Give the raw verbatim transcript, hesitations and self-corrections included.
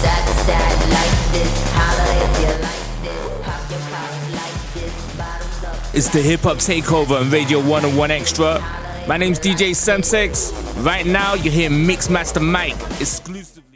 side to side like this. Holla if you like this. Pop your collar like this. Bottoms up. It's the Hip Hop Takeover on Radio one oh one Extra. My name's D J Semsex. Right now, you're hearing Mixmaster Mike exclusively.